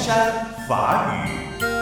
山法语。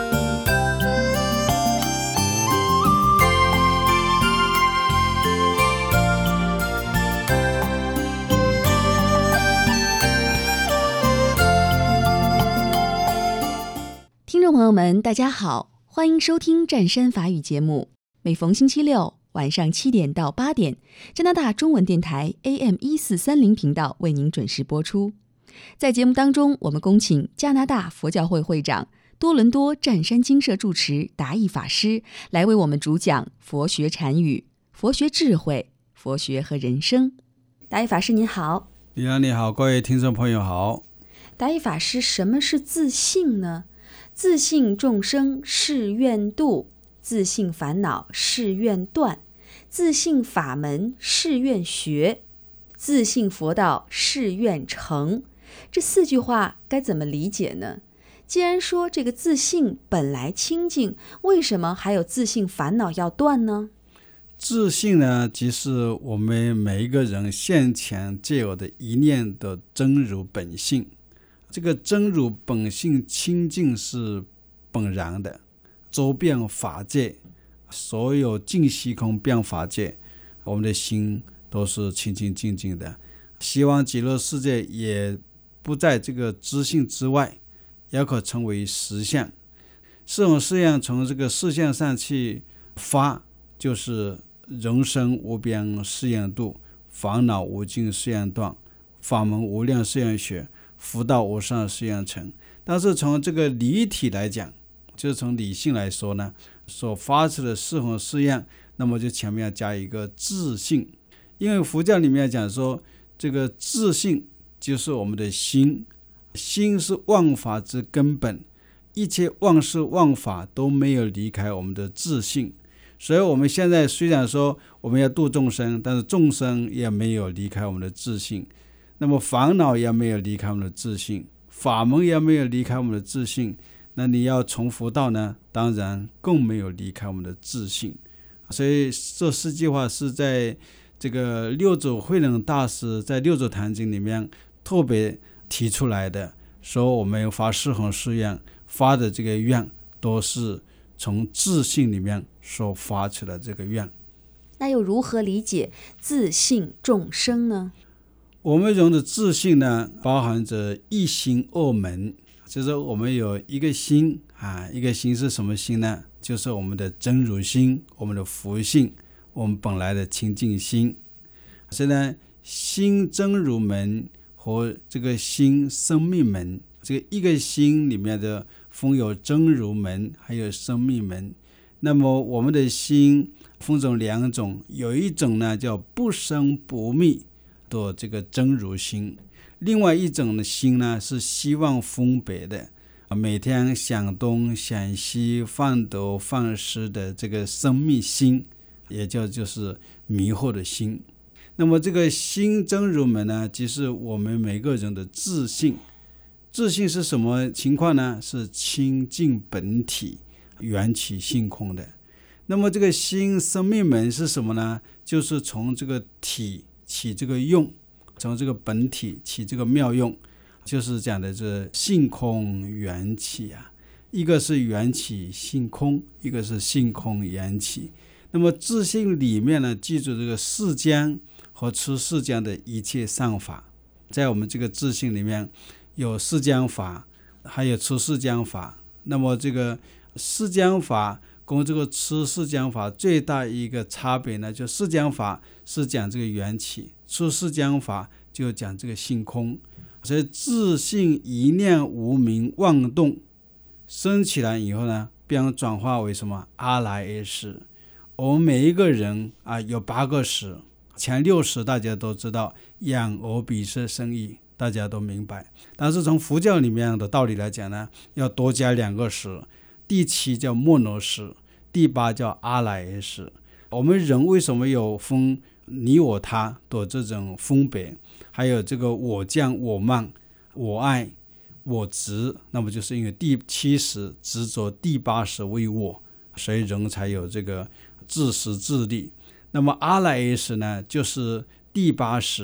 听众朋友们，大家好，欢迎收听湛山法语节目。每逢星期六晚上7点到8点，加拿大中文电台 AM1430频道为您准时播出。在节目当中，我们恭请加拿大佛教会会长、多伦多湛山精舍住持达义法师来为我们主讲佛学禅语、佛学智慧、佛学和人生。达义法师您好。 你好，各位听众朋友好。 达义法师，什么是自性呢？自性众生誓愿度，自性烦恼誓愿断，自性法门誓愿学，自性佛道誓愿成。这4句话该怎么理解呢？既然说这个自性本来清净，为什么还有自性烦恼要断呢？ 自性呢，即是我们每一个人现前皆有的一念的真如本性。这个真如本性清净是本然的，周遍法界，所有尽虚空遍法界，我们的心都是清清净净的。希望极乐世界也不在这个知性之外，也可成为实相。这种实相从这个实相上去发，就是人生无边誓愿度，烦恼无尽誓愿断，法门无量誓愿学，福道无上誓愿成。但是从这个理体来讲，就是从理性来说呢，所发出的誓弘誓愿，那么就前面要加一个自性。因为佛教里面讲说，这个自性就是我们的心，心是万法之根本，一切万事万法都没有离开我们的自性。所以我们现在虽然说我们要度众生，但是众生也没有离开我们的自性，那么烦恼也没有离开我们的自性，法门也没有离开我们的自性，那你要从佛道呢，当然更没有离开我们的自性。所以这4句话是在这个六祖慧能大师在六祖坛经里面特别提出来的，说我们发誓弘誓愿发的这个愿都是从自性里面所发出的这个愿。 那又如何理解自性众生呢？ 我们人的自性呢，包含着一心二门，就是我们有一个心一个心是什么心呢？就是我们的真如心，我们的佛性，我们本来的清净心。所以呢，心真如门和这个心生命门，这个一个心里面的分有真如门还有生命门。那么我们的心分成2种，有一种呢叫不生不灭的这个真如心，另外一种的心呢是希望分别的，每天想东想西犯得犯失的这个生命心，也就是迷惑的心。那么这个心真如门呢，即是我们每个人的自性。自性是什么情况呢？是清净本体，缘起性空的。那么这个心生命门是什么呢？就是从这个体起这个用，从这个本体起这个妙用，就是讲的这性空缘起一个是缘起性空，一个是性空缘起。那么自性里面呢，记住这个世间和出世间的一切善法，在我们这个自性里面有世间法，还有出世间法。那么这个世间法跟这个出世间法最大一个差别呢，就世间法是讲这个缘起，出世间法就讲这个性空。所以自性一念无明妄动生起来以后呢，便转化为什么？阿赖耶识。我们每一个人有8个识，前6识大家都知道，眼耳鼻舌身意，大家都明白。但是从佛教里面的道理来讲呢，要多加2个识，第7叫末那识，第8叫阿赖耶识。我们人为什么有分你我他的这种分别，还有这个我见我慢我爱我执，那么就是因为第7识执着第8识为我，所以人才有这个自私自利。那么阿赖耶识呢，就是第8识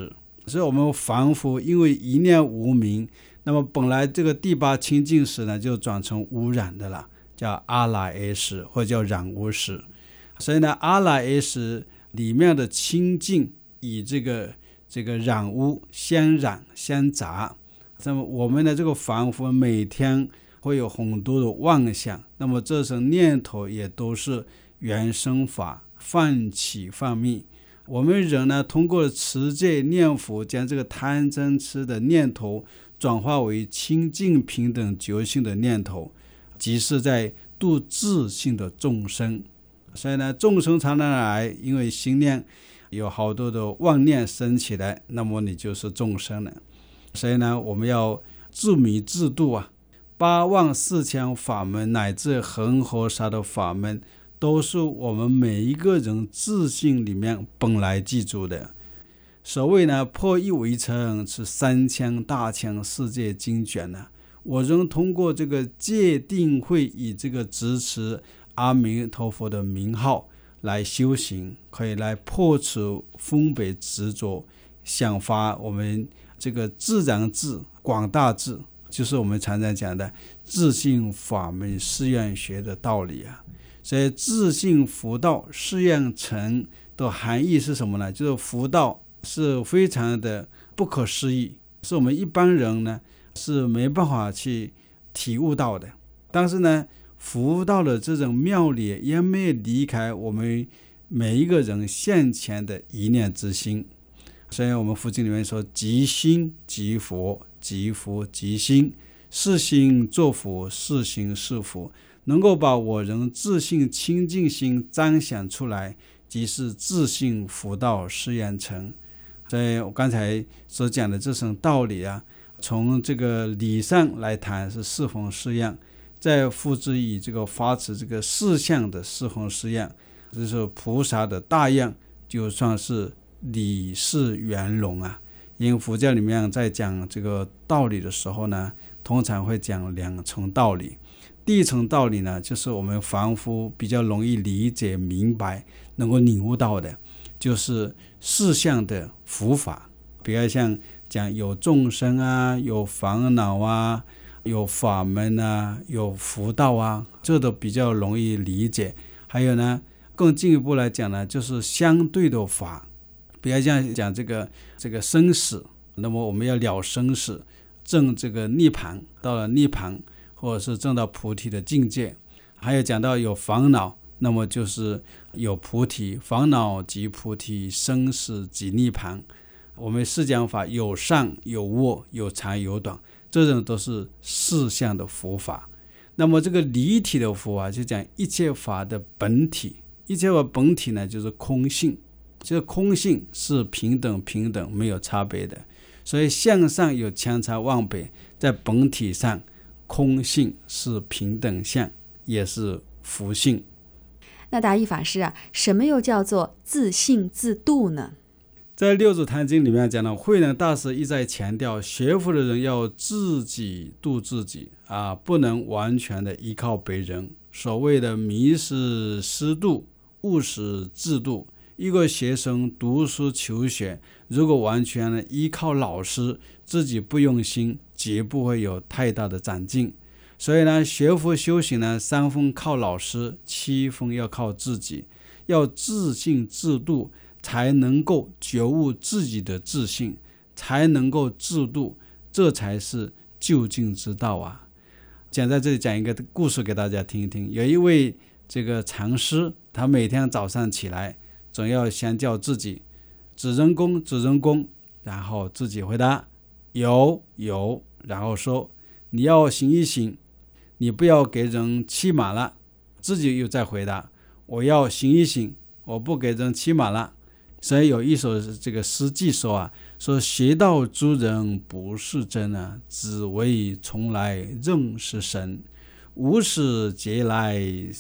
所以我们凡夫因为一念无明，那么本来这个第八清净识呢就转成污染的了，叫阿赖耶识或者叫染污识。所以呢，阿赖耶识里面的清净以这个染污相染相杂，那么我们的这个凡夫每天会有很多的妄想，那么这些念头也都是缘生法，泛起泛灭。我们人呢，通过持戒念佛，将这个贪嗔痴的念头转化为清净平等觉性的念头，即是在度自性的众生。所以呢，众生常常来，因为心念有好多的妄念生起来，那么你就是众生了。所以呢，我们要自迷自度啊。八万四千法门乃至恒河沙的法门，都是我们每一个人自性里面本来记住的。所谓呢，破一围城是三千大千世界经卷呢。我仍通过这个戒定慧，以这个直持阿弥陀佛的名号来修行，可以来破除分别执着，想发我们这个自然智、广大智，就是我们常常讲的自性法门誓愿学的道理啊。所以自性佛道誓愿成的含义是什么呢？就是佛道是非常的不可思议，是我们一般人呢是没办法去体悟到的。但是呢，佛道的这种妙理也没有离开我们每一个人现前的一念之心。所以我们佛经里面说，即心即佛，即佛即心，是心作佛，是心是佛。能够把我人自性清净心彰显出来，即是自性佛道誓愿成。所以我刚才所讲的这种道理啊，从这个理上来谈是四弘誓愿，再复之以这个发持这个四相的四弘誓愿，这是菩萨的大愿，就算是理事圆融啊。因为佛教里面在讲这个道理的时候呢，通常会讲两层道理。第一层道理呢，就是我们凡夫比较容易理解明白，能够领悟到的，就是四相的佛法。比如像讲有众生啊，有烦恼啊，有法门啊，有佛道啊，这都比较容易理解。还有呢，更进一步来讲呢，就是相对的法。比如像讲这个生死，那么我们要了生死，证这个涅槃，到了涅槃或者是证到菩提的境界。还有讲到有烦恼，那么就是有菩提，烦恼即菩提，生死即涅槃。我们释讲法有善有恶，有长有短，这种都是四相的佛法。那么这个离体的佛啊，就讲一切法的本体。一切法本体呢，就是空性。这个空性是平等没有差别的，所以相上有千差万别，在本体上空性是平等相，也是佛性。 那达义法师啊，什么又叫做自性自度呢？ 在六祖坛经里面讲到，慧能大师一再强调，学佛的人要自己度自己啊，不能完全的依靠别人。所谓的迷失师度，悟使自度。一个学生读书求学，如果完全的依靠老师，自己不用心，绝不会有太大的长进。所以呢，学佛修行呢，3分靠老师，7分要靠自己，要自性自度，才能够觉悟自己的自性，才能够自度，这才是究竟之道啊。讲在这里讲一个故事给大家听一听。有一位这个禅师，他每天早上起来总要先叫自己主人公，然后自己回答有，然后说你要醒一醒，你不要给人欺瞒了，自己又再回答我要醒一醒，我不给人欺瞒了。所以有一首这个诗记说啊，说邪道诸人不是真啊，只为从来认识神，无始劫来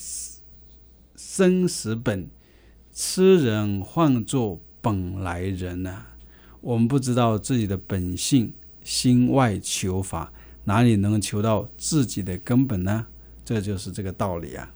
生死本，痴人换作本来人啊。我们不知道自己的本性，心外求法，哪里能求到自己的根本呢？这就是这个道理啊。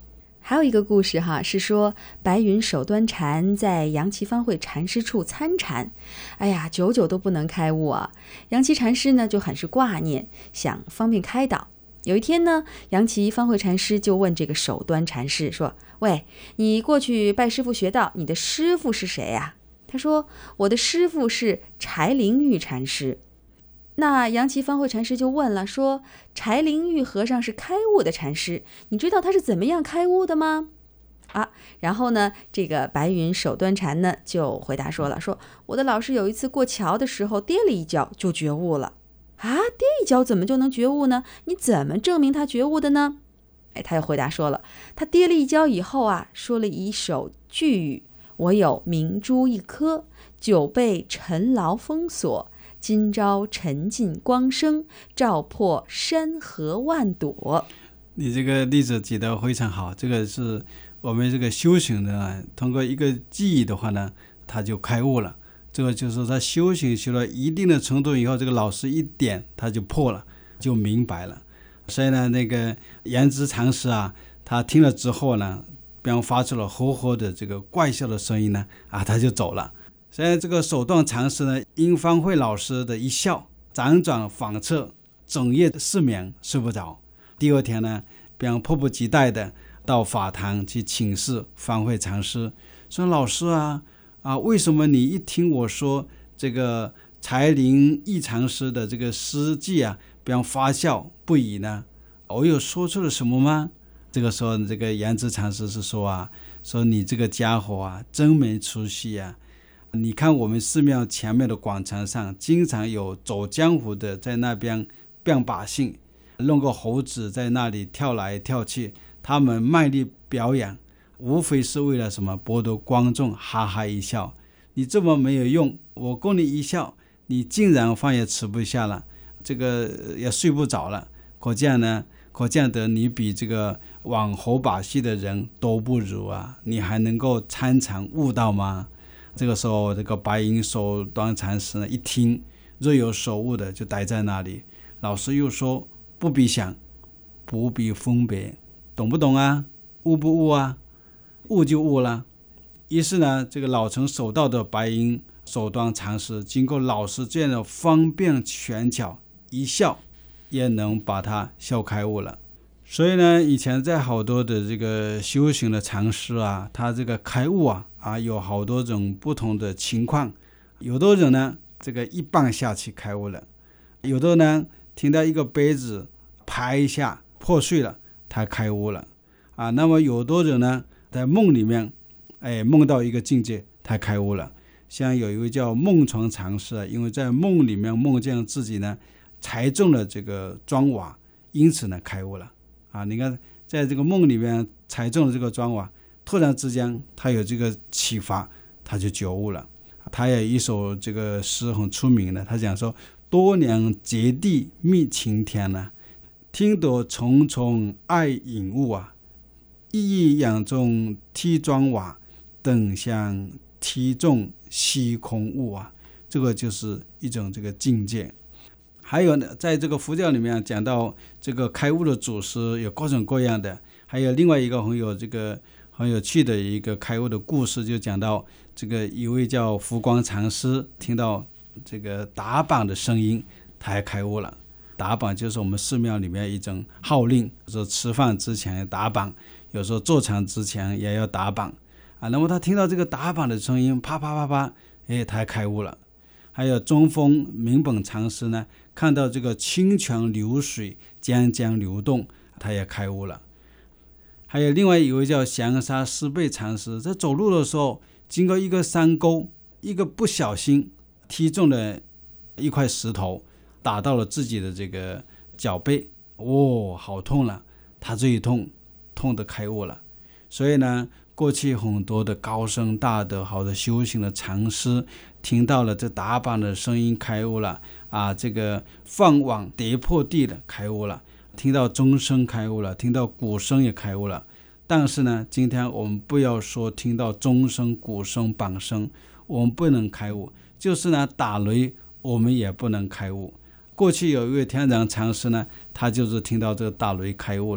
还有一个故事哈，是说白云守端禅在杨岐方慧禅师处参禅，哎呀，久久都不能开悟啊。杨岐禅师呢就很是挂念，想方便开导。有一天呢，杨岐方慧禅师就问这个守端禅师说：“喂，你过去拜师傅学道，你的师傅是谁呀？”他说：“我的师傅是柴灵玉禅师。”那杨岐方慧禅师就问了，说：“柴灵玉和尚是开悟的禅师，你知道他是怎么样开悟的吗？”然后呢，这个白云守端禅呢就回答说了，说：“我的老师有一次过桥的时候跌了一跤就觉悟了。”跌一跤怎么就能觉悟呢？你怎么证明他觉悟的呢？他又回答说了，他跌了一跤以后说了一首句语：“我有明珠一颗，久被尘劳封锁，今朝沉尽光生，照破山河万朵。” 你这个例子举得非常好，这个是我们这个修行的通过一个记忆的话呢，他就开悟了。这个就是他修行修到一定的程度以后，这个老师一点他就破了，就明白了。所以呢，那个颜值禅师他听了之后呢，比方发出了吼吼的这个怪笑的声音呢，他就走了。所以这个守端禅师呢，因方慧老师的一笑，辗转反侧，整夜失眠睡不着。第二天呢，比方迫不及待的到法堂去请示方慧禅师，说：“老师为什么你一听我说这个柴灵玉禅师的这个诗句比方发笑不已呢？我有说出了什么吗？”这个时候这个颜值禅师是说说你这个家伙真没出息你看我们寺庙前面的广场上经常有走江湖的在那边变把戏，弄个猴子在那里跳来跳去，他们卖力表演，无非是为了什么？博得观众哈哈一笑。你这么没有用，我供你一笑，你竟然饭也吃不下了，这个也睡不着了。可见得你比这个玩猴把戏的人都不如你还能够参禅悟道吗？这个时候这个白云守端禅师呢一听，若有所悟的就待在那里。老师又说：“不必想，不必分别，懂不懂悟不悟悟就悟了。”于是呢，这个老成守道的白云守端禅师经过老师这样的方便权巧，一笑也能把他笑开悟了。所以呢，以前在好多的这个修行的禅师他这个开悟有好多种不同的情况。有的人呢，这个一棒下去开悟了；有的呢，听到一个杯子拍一下破碎了，他开悟了那么有的人呢，在梦里面梦到一个境界，他开悟了。像有一位叫梦床禅师因为在梦里面梦见自己呢踩中了这个砖瓦，因此呢开悟了你看在这个梦里面踩中了这个砖瓦，突然之间他有这个启发，他就觉悟了。他有一首这个诗很出名的，他讲说：“多年结地觅晴天听得重重爱引悟一一仰中踢砖瓦，等向踢中虚空悟这个就是一种这个境界。还有呢，在这个佛教里面讲到这个开悟的祖师有各种各样的，还有另外一个很有趣的一个开悟的故事，就讲到这个一位叫福光禅师听到这个打榜的声音，他还开悟了。打榜就是我们寺庙里面一种号令，说吃饭之前要打榜，有时候坐禅之前也要打榜那么他听到这个打榜的声音，啪啪啪啪，他还开悟了。还有中峰明本禅师呢，看到这个清泉流水江江流动，他也开悟了。还有另外一位叫降沙师贝禅师，在走路的时候经过一个山沟，一个不小心踢中了一块石头，打到了自己的这个脚背，好痛了，他这一痛得开悟了。所以呢，过去很多的高僧大德好的修行的禅师听到了这打榜的声音开悟了这个放网跌破地了开悟了，听到钟声开悟了，听到鼓声也开悟了。但是呢，今天我们不要说听到钟声鼓声榜声我们不能开悟，就是呢打雷我们也不能开悟。过去有一位天然禅师呢，他就是听到这个打雷开悟了。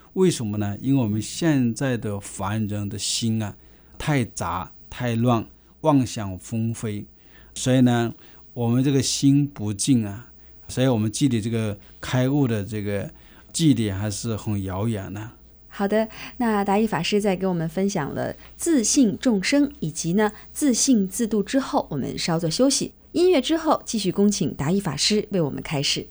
为什么呢？因为我们现在的凡人的心啊，太杂太乱，妄想纷飞，所以呢我们这个心不静啊，所以我们距离这个开悟的这个距离还是很遥远的。 好的，那达义法师在跟我们分享了自性众生以及呢自性自度之后，我们稍作休息，音乐之后继续恭请达义法师为我们开示。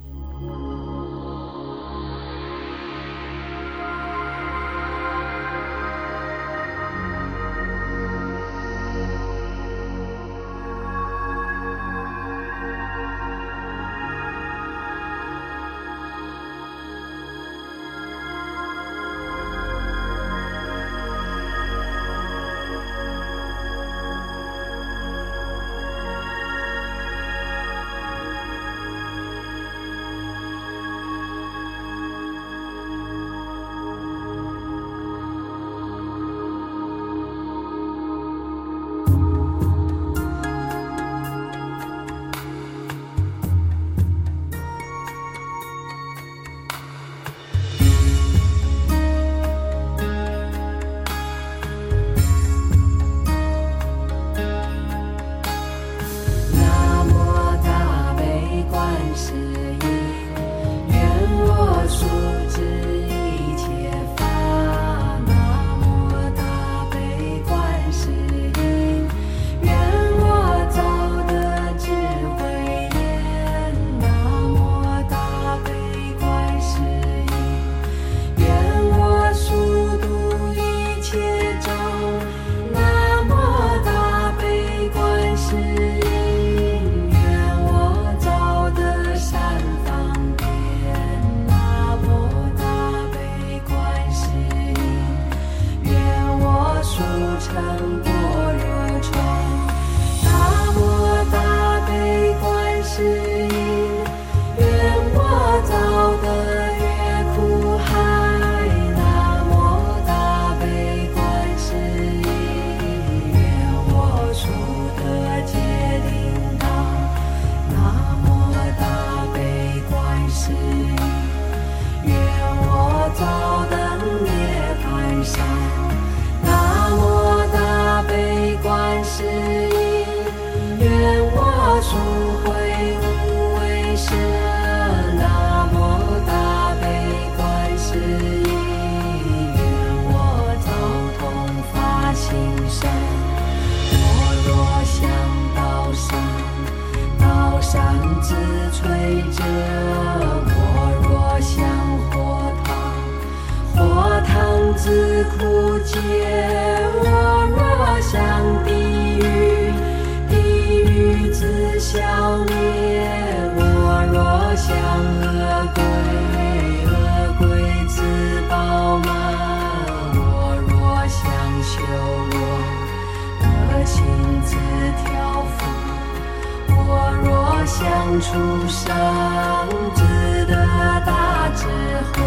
自苦解，我若向地狱，地狱自消灭；我若向恶鬼，恶鬼自饱满；我若向修罗，德行自调伏；我若向畜生，自得大智慧。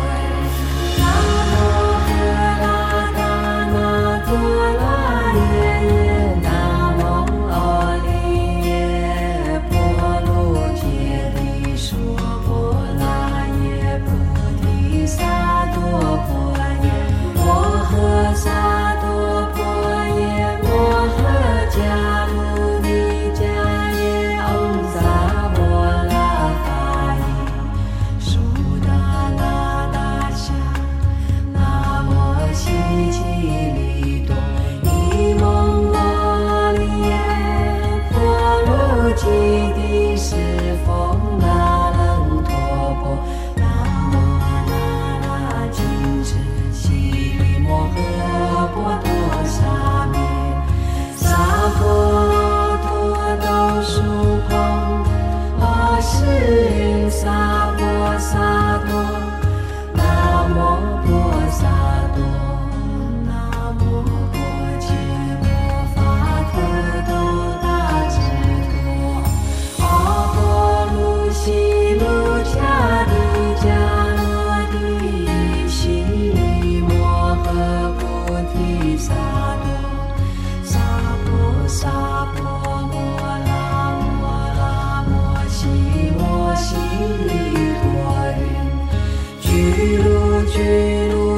居鲁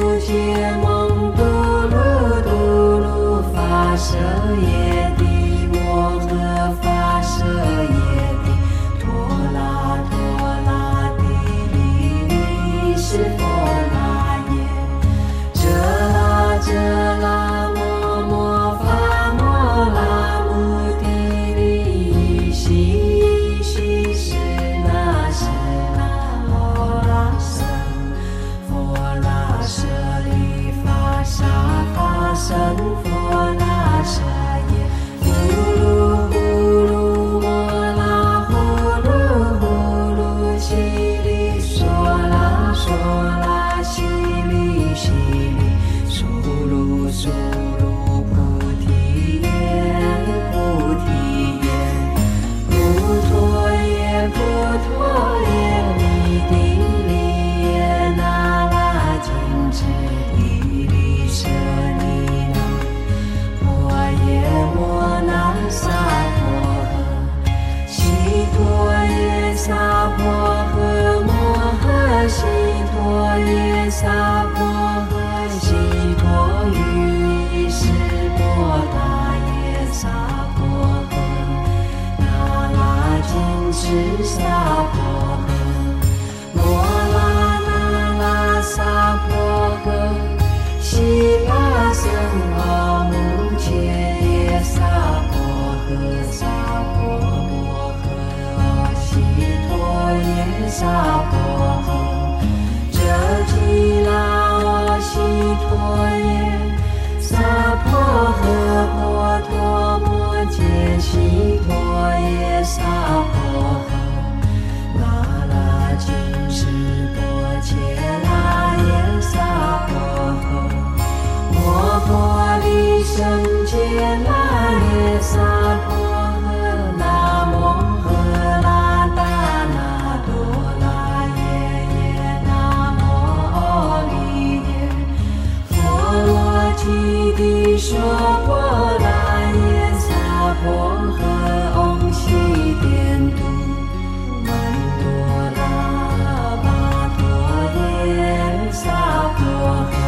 悉陀耶萨婆诃，悉陀喻是波达耶萨婆诃，那拉金翅萨婆诃，摩拉那拉萨婆诃，悉巴僧阿穆切耶萨婆诃，萨婆摩诃，悉陀耶萨婆诃，遮吉拉悉陀耶萨婆诃，婆陀摩揭悉陀耶萨婆诃，那拉金翅波切拉耶萨婆诃，摩婆利胜揭拉耶萨婆诃，那摩诃拉达那多拉耶耶，那摩奥利耶，佛罗提帝说婆拉耶萨婆诃，唵悉殿都曼多拉巴陀耶萨婆诃。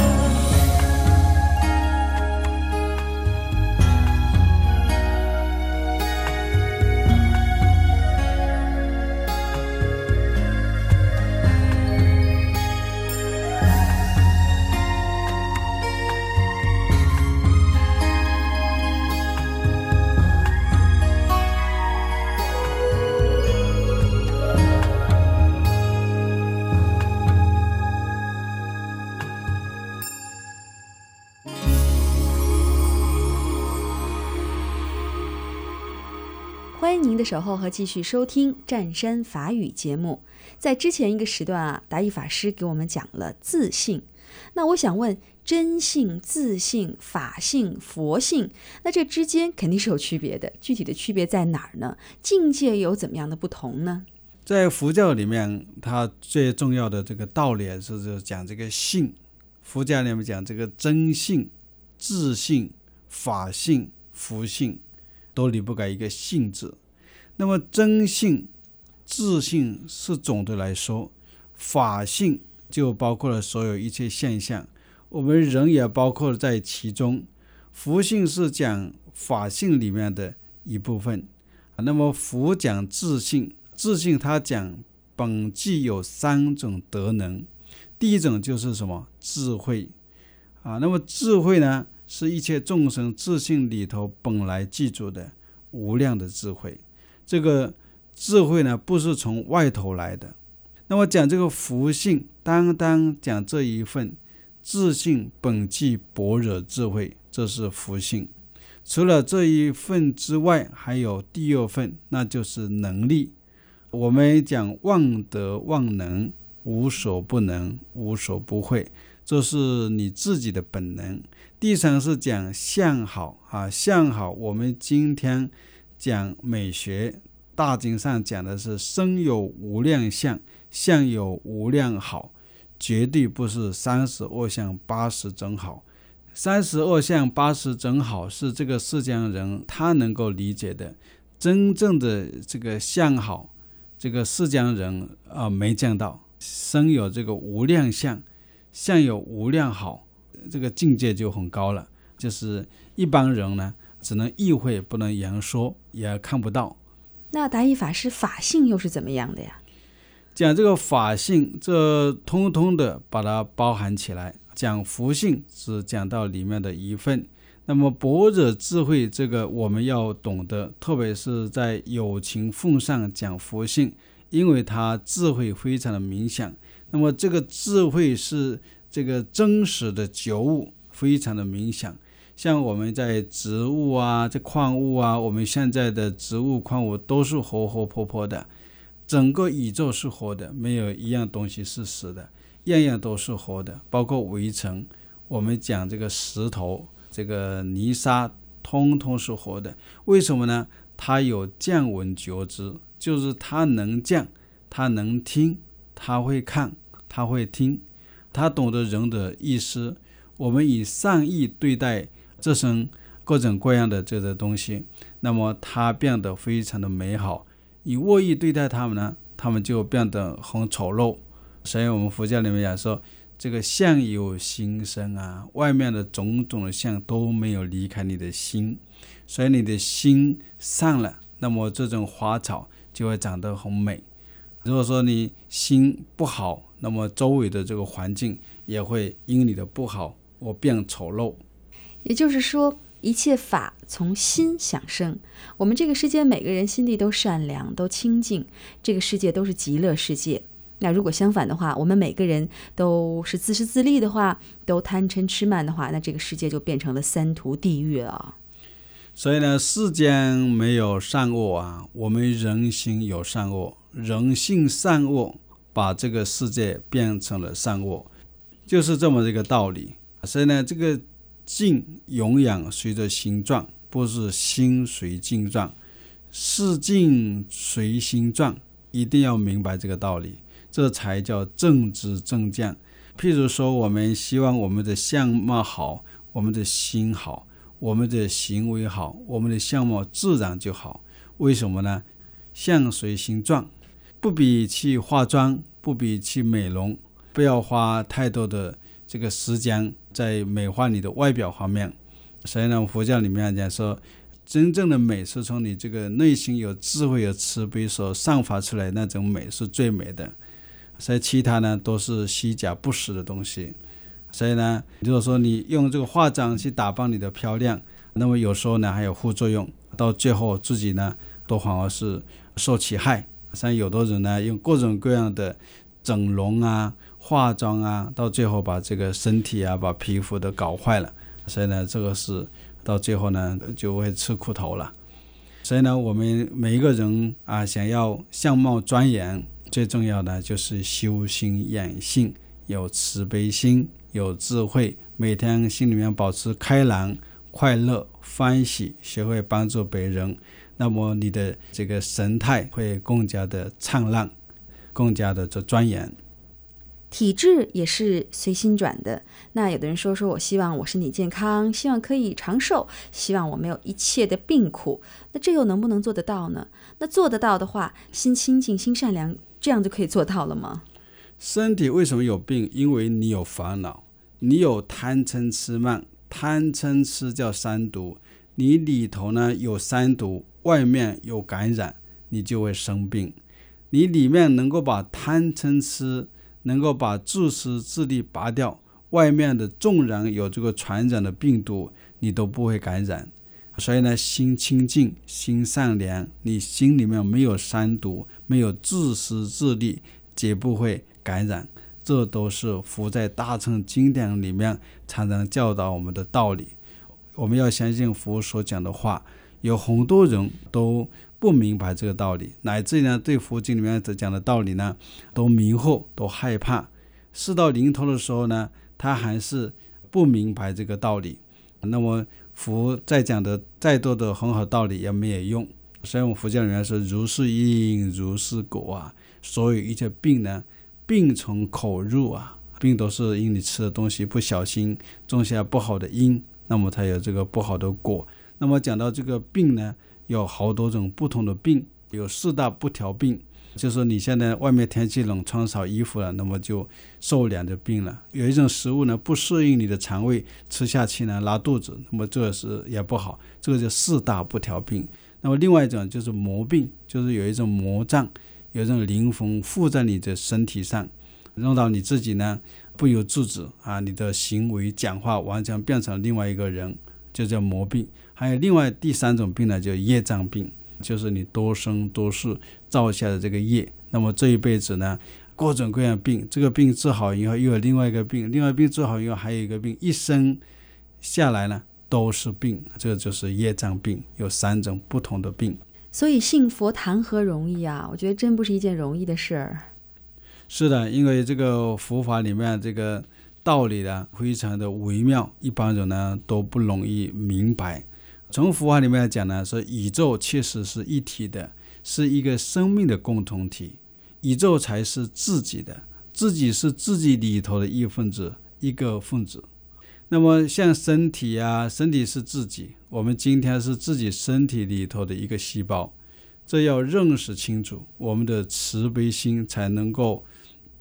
欢迎您的守候和继续收听湛山法语节目。在之前一个时段啊，达义法师给我们讲了自性。那我想问，真性、自性、法性、佛性，那这之间肯定是有区别的。具体的区别在哪儿呢？境界有怎么样的不同呢？ 在佛教里面，它最重要的这个道理是讲这个性。佛教里面讲这个真性、自性、法性、佛性，都离不开一个性字。那么真性、自性是总的来说，法性就包括了所有一切现象，我们人也包括在其中。佛性是讲法性里面的一部分。那么佛讲自性，自性它讲本具有三种德能。第一种就是什么？智慧那么智慧呢，是一切众生自性里头本来具足的无量的智慧。这个智慧呢，不是从外头来的。那么讲这个佛性，单单讲这一份自性本具般若智慧，这是佛性。除了这一份之外，还有第二份，那就是能力。我们讲万德万能，无所不能，无所不会，这是你自己的本能。第三是讲相好相好，我们今天讲美学，大经上讲的是身有无量相，相有无量好，绝对不是32相80种好。32相80种好是这个世间人他能够理解的，真正的这个相好，这个世间人没见到。身有这个无量相，相有无量好，这个境界就很高了，就是一般人呢只能意会，不能言说，也看不到。 那达义法师法性又是怎么样的呀？ 讲这个法性，这通通的把它包含起来。讲佛性是讲到里面的一份。那么般若智慧，这个我们要懂得，特别是在有情奉上讲佛性，因为它智慧非常的明显。那么这个智慧是这个真实的觉悟，非常的明显。像我们在植物这矿物我们现在的植物矿物都是活活泼泼的，整个宇宙是活的，没有一样东西是死的，样样都是活的，包括围城，我们讲这个石头，这个泥沙，通通是活的。为什么呢？它有见闻觉知，就是它能见，它能听，它会看，它会听，它懂得人的意思。我们以善意对待这生各种各样的这个东西，那么它变得非常的美好。以恶意对待他们呢，他们就变得很丑陋。 所以我们佛教里面讲说，这个相由心生啊，外面的种种的相都没有离开你的心，所以你的心善了，那么这种花草就会长得很美。如果说你心不好，那么周围的这个环境也会因你的不好而变丑陋。 也就是说，一切法从心想生。我们这个世界每个人心地都善良，都清净，这个世界都是极乐世界。那如果相反的话，我们每个人都是自私自利的话，都贪嗔痴慢的话，那这个世界就变成了三途地狱啊。 所以呢，世间没有善恶啊，我们人心有善恶，人性善恶把这个世界变成了善恶，就是这么一个道理。所以呢，这个境永远随着心转，不是心随境转，是境随心转，一定要明白这个道理，这才叫正知正见。譬如说，我们希望我们的相貌好，我们的心好，我们的行为好，我们的相貌自然就好。为什么呢？相随心转，不比去化妆，不比去美容，不要花太多的这个时间在美化你的外表方面。所以呢，佛教里面讲说，真正的美是从你这个内心有智慧有慈悲所散发出来，那种美是最美的。所以其他呢都是虚假不实的东西。所以呢，如果说你用这个化妆去打扮你的漂亮，那么有时候呢还有副作用，到最后自己呢都反而是受其害。像有的人呢用各种各样的整容啊、化妆啊，到最后把这个身体啊、把皮肤都搞坏了。所以呢，这个是到最后呢就会吃苦头了。所以呢，我们每一个人啊，想要相貌庄严，最重要的就是修心养性，有慈悲心，有智慧，每天心里面保持开朗、快乐、欢喜，学会帮助别人，那么你的这个神态会更加的灿烂，更加的庄严。 体质也是随心转的。那有的人说我希望我身体健康，希望可以长寿，希望我没有一切的病苦，那这又能不能做得到呢？那做得到的话，心清净心善良，这样就可以做到了吗？ 身体为什么有病？因为你有烦恼，你有贪嗔痴慢，贪嗔痴叫三毒，你里头呢有三毒，外面有感染，你就会生病。你里面能够把贪嗔痴，能够把自私自利拔掉，外面的纵然有这个传染的病毒，你都不会感染。所以呢，心清净，心善良，你心里面没有三毒，没有自私自利，绝不会感染。这都是佛在大乘经典里面常常教导我们的道理。我们要相信佛所讲的话，有很多人都不明白这个道理，乃至于呢对佛经里面讲的道理呢都迷惑，都害怕。事到临头的时候呢，他还是不明白这个道理。那么佛再讲的再多的很好道理也没有用。所以我们佛教里面说，如是因如是果啊，所有一切病呢，病从口入啊，病都是因你吃的东西不小心种下不好的因，那么才有这个不好的果。那么讲到这个病呢，有好多种不同的病，有四大不调病，就是说你现在外面天气冷，穿少衣服了，那么就受凉的病了。有一种食物呢不适应你的肠胃，吃下去呢拉肚子，那么这是也不好，这个叫四大不调病。那么另外一种就是魔病，就是有一种魔障，有一种灵魂附在你的身体上，弄到你自己呢不由自主啊，你的行为讲话完全变成另外一个人，就叫魔病。还有另外第三种病呢，叫业障病，就是你多生多世造下的这个业。那么这一辈子呢，各种各样的病，这个病治好以后又有另外一个病，另外病治好以后还有一个病，一生下来呢都是病，这就是业障病，有三种不同的病。 所以信佛谈何容易啊，我觉得真不是一件容易的事儿。 是的，因为这个佛法里面这个道理呢非常的微妙，一般人呢都不容易明白。从佛法里面讲呢，说宇宙确实是一体的，是一个生命的共同体，宇宙才是自己的，自己是自己里头的一分子，一个分子。那么像身体啊，身体是自己，我们今天是自己身体里头的一个细胞，这要认识清楚，我们的慈悲心才能够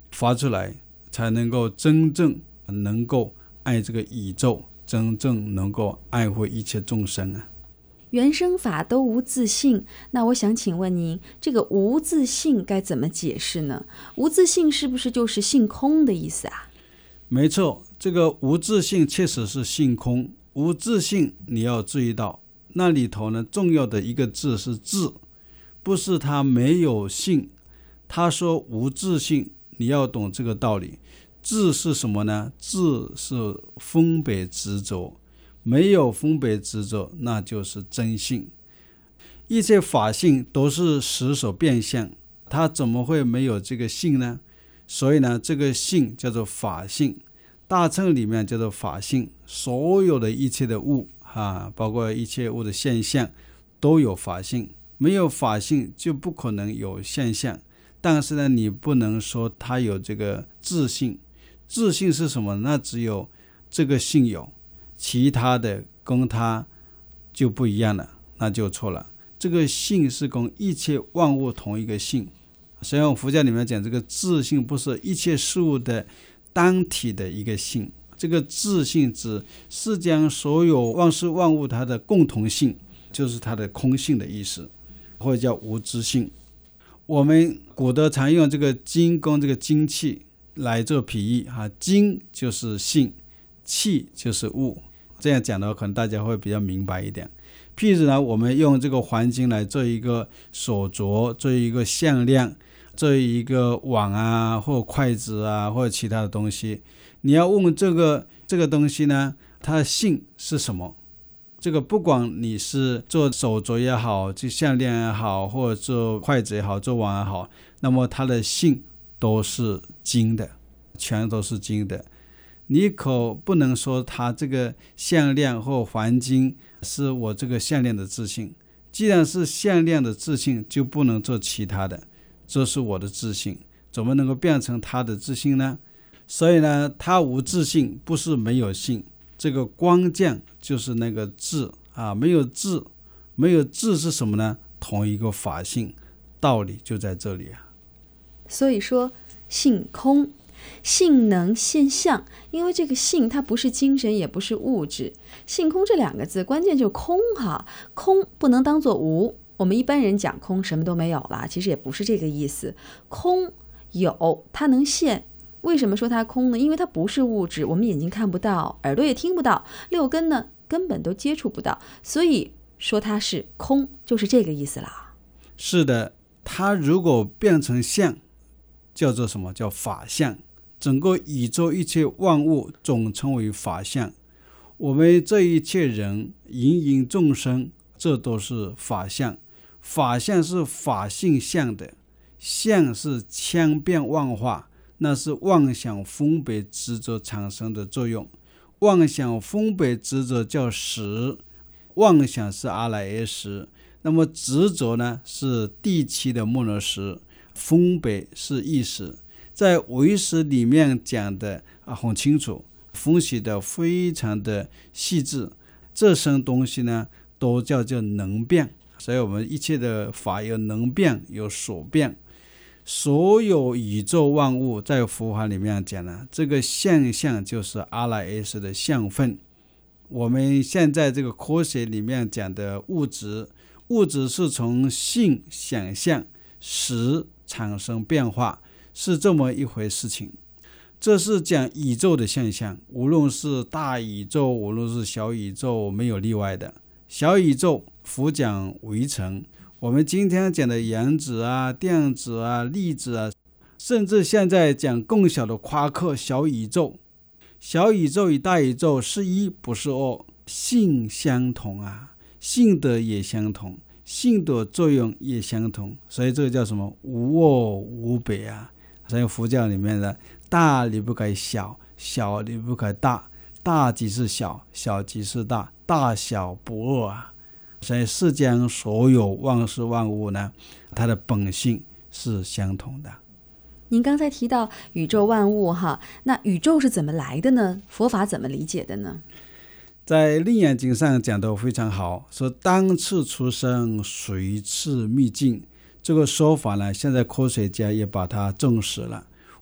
发出来，才能够真正能够爱这个宇宙，真正能够爱护一切众生啊。 原生法都无自性，那我想请问您，这个无自性该怎么解释呢？无自性是不是就是性空的意思啊？ 没错，这个无自性确实是性空。无自性你要注意到，那里头呢重要的一个字是自，不是它没有性。他说无自性，你要懂这个道理。自是什么呢？自是分别执着，没有分别执着，那就是真性。一切法性都是实所变相，它怎么会没有这个性呢？所以呢，这个性叫做法性，大乘里面叫做法性。所有的一切的物包括一切物的现象都有法性，没有法性就不可能有现象。但是呢，你不能说它有这个自性。自性是什么？那只有这个性有，其他的跟它就不一样了，那就错了。这个性是跟一切万物同一个性。所以我们佛教里面讲，这个自性不是一切事物的单体的一个性，这个自性指是将所有万事万物它的共同性，就是它的空性的意思，或者叫无自性。我们古德常用这个精跟这个精气来做比喻精就是性，气就是物。这样讲的话，可能大家会比较明白一点。譬如呢，我们用这个环境来做一个手镯，做一个项链，做一个碗或筷子或者其他的东西，你要问这个东西呢，它的性是什么？这个不管你是做手镯也好，做项链也好，或者做筷子也好，做碗也好，那么它的性都是精的，全都是精的。你可不能说它这个项链或环境是我这个项链的自性。既然是项链的自性，就不能做其他的，这是我的自性，怎么能够变成它的自性呢？所以呢，它无自性不是没有性，这个光降就是那个智没有智，没有智是什么呢？同一个法性，道理就在这里所以说性空，性能现象，因为这个性它不是精神也不是物质，性空这两个字关键就是空空不能当作无。我们一般人讲空什么都没有了，其实也不是这个意思。空有，它能现。为什么说它空呢？因为它不是物质，我们眼睛看不到，耳朵也听不到，六根呢根本都接触不到，所以说它是空，就是这个意思啦。 是的，它如果变成相，叫做什么？叫法相。整个宇宙一切万物总称为法相。我们这一切人芸芸众生，这都是法相。法相是法性相的，相是千变万化，那是妄想分别执着产生的作用。妄想分别执着叫识，妄想是阿赖耶识，那么执着呢是第七的末那识，分别是意识。在唯识里面讲的很清楚，分析的非常的细致，这些东西呢都叫能变。所以我们一切的法有能变有所变，所有宇宙万物在佛法里面讲呢，这个现象就是阿赖耶识的相分。我们现在这个科学里面讲的物质是从性想象识产生变化，是这么一回事情。这是讲宇宙的现象，无论是大宇宙无论是小宇宙，没有例外的。小宇宙佛讲微尘，我们今天讲的原子电子粒子甚至现在讲更小的夸克小宇宙。小宇宙与大宇宙是一不是二，性相同性德也相同，性的作用也相同，所以这个叫什么？无二无别所以佛教里面的大离不开小，小离不开大，大即是小，小即是大，大小不二所以世间所有万事万物呢，它的本性是相同的。 您刚才提到宇宙万物那宇宙是怎么来的呢？佛法怎么理解的呢？ 在《楞严经》上讲得非常好，说当次出生，随次秘境。这个说法呢，现在科学家也把它证实了。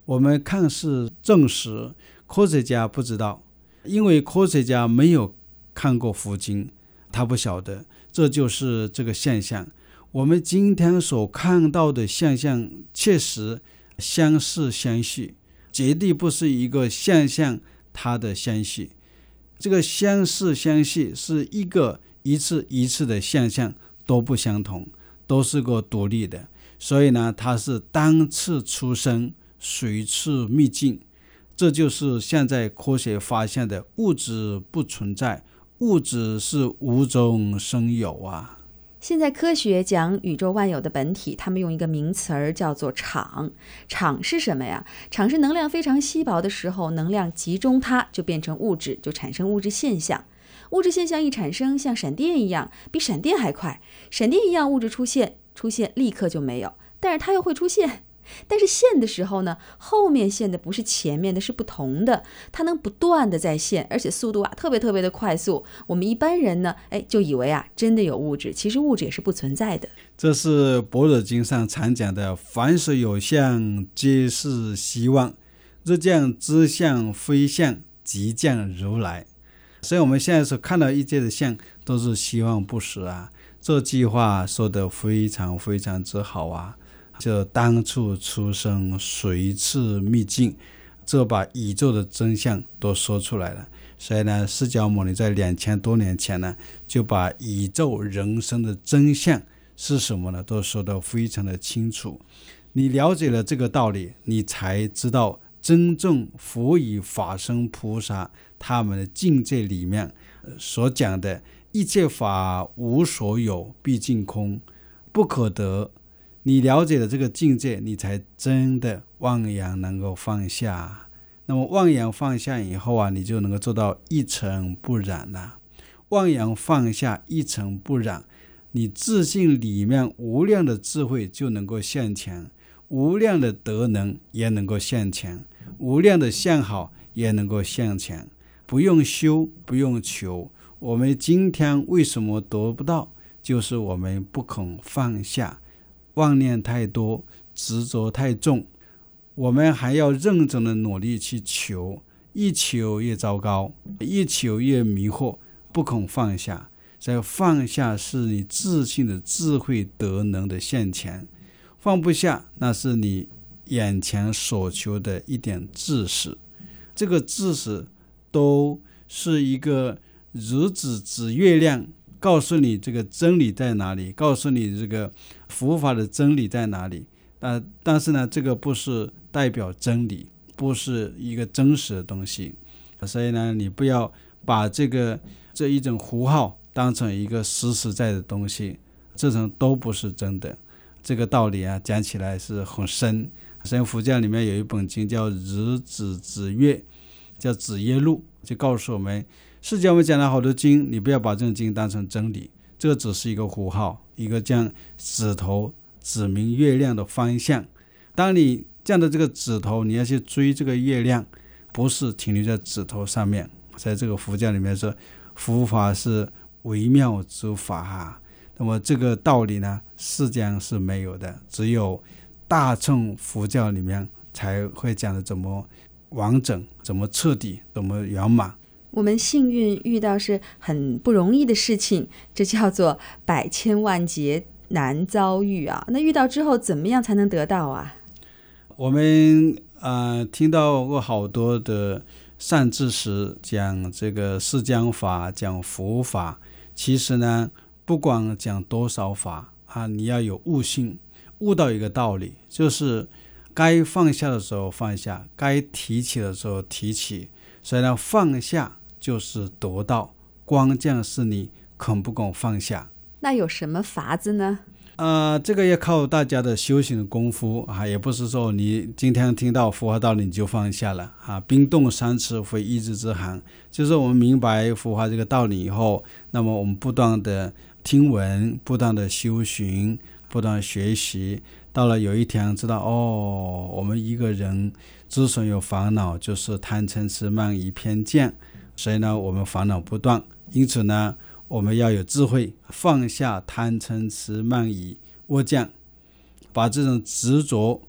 我们看似证实，科学家不知道，因为科学家没有看过佛经，他不晓得，这就是这个现象。我们今天所看到的现象确实相似相续，绝对不是一个现象它的相续。这个相似相续是一次一次的现象都不相同，都是个独立的，所以呢，它是单次出生，随次灭尽。这就是现在科学发现的物质不存在，物质是无中生有啊。 现在科学讲宇宙万有的本体，他们用一个名词儿叫做场。场是什么呀？场是能量非常稀薄的时候，能量集中它就变成物质，就产生物质现象。物质现象一产生，像闪电一样，比闪电还快。闪电一样物质出现立刻就没有，但是它又会出现。但是现的时候呢，后面现的不是前面的，是不同的，它能不断的在现，而且速度特别特别的快速。我们一般人呢，就以为真的有物质，其实物质也是不存在的。 这是般若经上常讲的，凡所有相，皆是希望，若将知相非相，即将如来。所以我们现在所看到一切的相，都是希望不实啊。这句话说得非常非常之好啊。就当处出生，随次灭尽，这把宇宙的真相都说出来了。所以呢，释迦牟尼在2000多年前呢，就把宇宙人生的真相是什么呢，都说得非常的清楚。你了解了这个道理，你才知道真正佛与法身菩萨他们的境界里面所讲的一切法无所有，毕竟空，不可得。你了解了这个境界，你才真的妄想能够放下。那么妄想放下以后你就能够做到一尘不染了。妄想放下，一尘不染，你自信里面无量的智慧就能够现前，无量的德能也能够现前，无量的相好也能够现前。不用修，不用求。我们今天为什么得不到，就是我们不肯放下，妄念太多，执着太重，我们还要认真的努力去求，一求越糟糕，一求越迷惑，不肯放下。所以放下是你自信的智慧德能的现前，放不下那是你眼前所求的一点知识。这个知识都是一个日子指月亮，告诉你这个真理在哪里，告诉你这个佛法的真理在哪里。但是呢，这个不是代表真理，不是一个真实的东西。所以呢，你不要把这一种符号当成一个实实在的东西，这种都不是真的。这个道理讲起来是很深。所以佛教里面有一本经叫日子指月，叫指月录，就告诉我们，释迦牟尼讲了好多经，你不要把这种经当成真理，这个只是一个符号，一个这样指头指明月亮的方向。当你这样的这个指头，你要去追这个月亮，不是停留在指头上面。在这个佛教里面说，佛法是微妙之法那么这个道理呢，世界上是没有的，只有大乘佛教里面才会讲的怎么完整，怎么彻底，怎么圆满。 我们幸运遇到是很不容易的事情，这叫做百千万劫难遭遇那遇到之后怎么样才能得到我们听到过好多的善知识讲这个释迦法，讲佛法。其实呢，不管讲多少法你要有悟性，悟到一个道理，就是该放下的时候放下，该提起的时候提起。所以呢，放下就是得到，关键是你肯不肯放下。 那有什么法子呢？ 这个要靠大家的修行的功夫也不是说你今天听到佛法道理你就放下了冰冻三尺非一日之寒。就是我们明白佛法这个道理以后，那么我们不断的听闻，不断的修行，不断学习，到了有一天知道我们一个人之所以有烦恼，就是贪嗔痴慢疑偏见，所以呢我们烦恼不断。因此呢，我们要有智慧，放下贪嗔痴慢疑窝将，把这种执着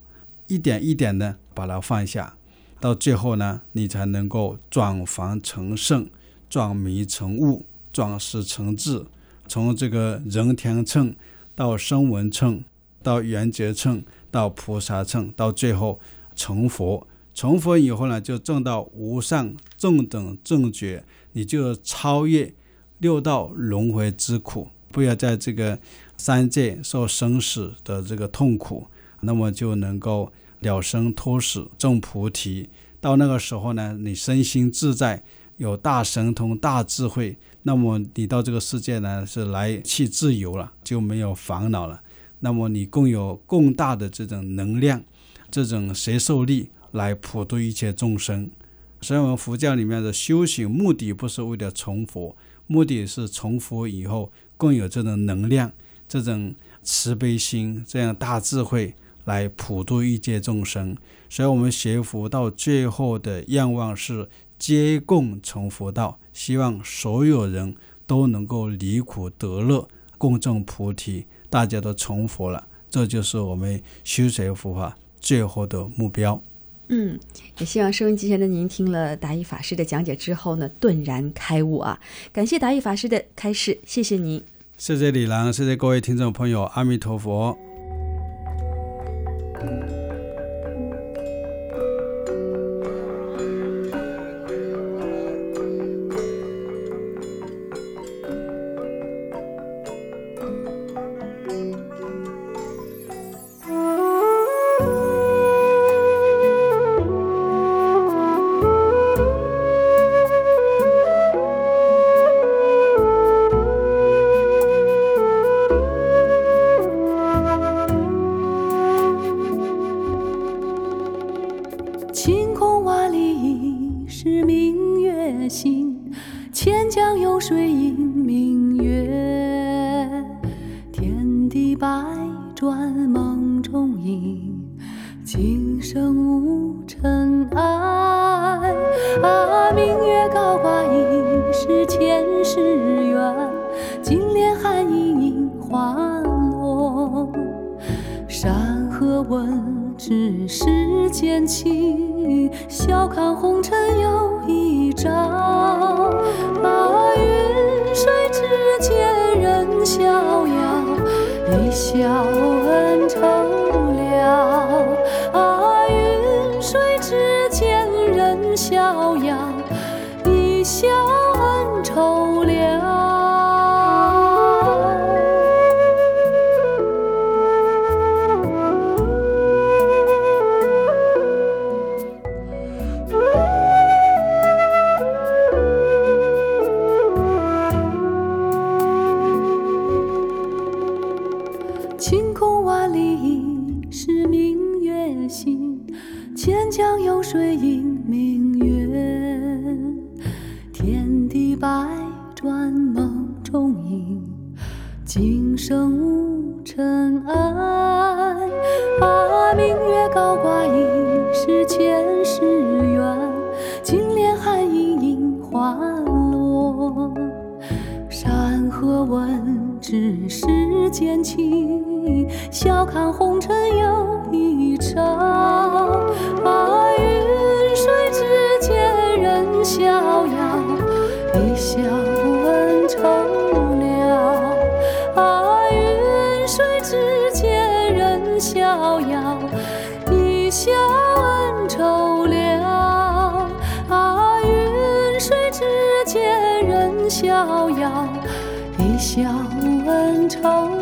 一点一点的把它放下，到最后呢，你才能够转凡成圣，转迷成悟，转识成智，从这个人天乘到声闻乘，到缘觉乘，到菩萨乘，到最后成佛。成佛以后呢，就证到无上正等正觉，你就超越六道轮回之苦，不要在这个三界受生死的这个痛苦，那么就能够了生脱死，证菩提。到那个时候呢，你身心自在，有大神通大智慧，那么你到这个世界呢，是来去自由了，就没有烦恼了。那么你更有更大的这种能量，这种摄受力来普度一切众生。所以我们佛教里面的修行目的不是为了成佛，目的是成佛以后更有这种能量，这种慈悲心，这样大智慧来普度一切众生。所以我们学佛到最后的愿望是皆共成佛道，希望所有人都能够离苦得乐，共证菩提，大家都成佛了。这就是我们修学佛法最后的目标。 也希望收音机前的您听了达义法师的讲解之后呢，顿然开悟啊！感谢达义法师的开示，谢谢您。 谢谢李郎，谢谢各位听众朋友，阿弥陀佛。 晴空万里是明月心，千江有水映明月。天地百转梦中影，今生无尘埃。明月高挂应是前世缘，金莲含映映花落。山河问只世间情，笑看红尘有一朝。云水之间人逍遥，一笑恩仇了。云水之间人逍遥，一笑恩仇了。晴空万里是明月心，千江有水映明月。天地百转梦中影，今生无尘埃。明月高挂应是前世缘，金莲含映映花落。山河问只世间情，笑看红尘有一朝。云水之间人逍遥，一笑恩仇了。云水之间人逍遥，一笑恩仇了。云水之间人逍遥，一笑恩仇